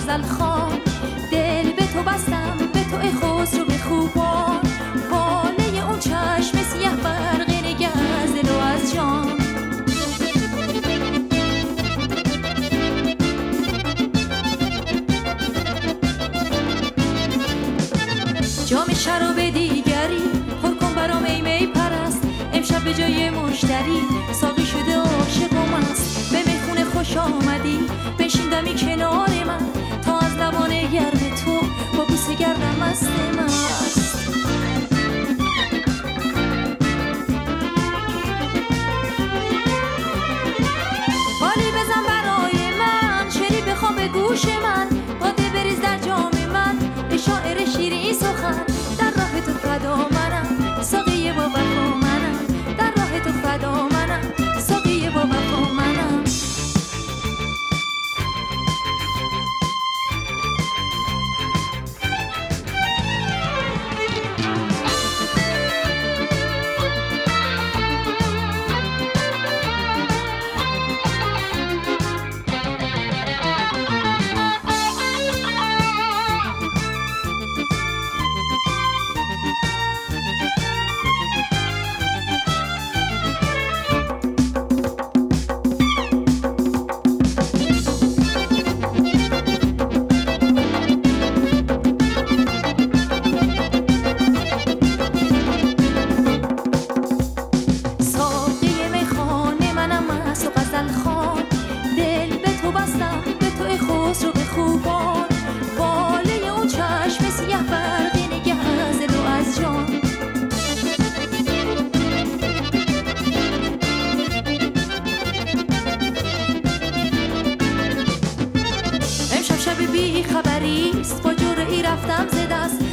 غزل خوان، دل به تو بستم به تو ای خسرو به خوبان، باله اون چشم سیه برق نگه از دل و از جان. جام شراب دیگری پر کن برام ای می پرست، امشب به جای مشتری ساقی شده عاشقم است. به میخونه خوش آمدی بنشین دمی کنار من، تا از لبان گرم تو با بوسه گردم مست مست. حالی بزن برای من، شعری بخوام به گوش من، باده بریز در جام من، ای شاعر شیرین سخن. در راه تو فدا منم، ساقی با وفا منم، در راه تو فدا منم، ساقی با وفا منم. دل به تو بستم به تو ای خسرو به خوبان، باله اون چشم سیه برق نگه از دل و از جان. امشب شب بی خبریست، با جرعه‌ای رفتم ز دست،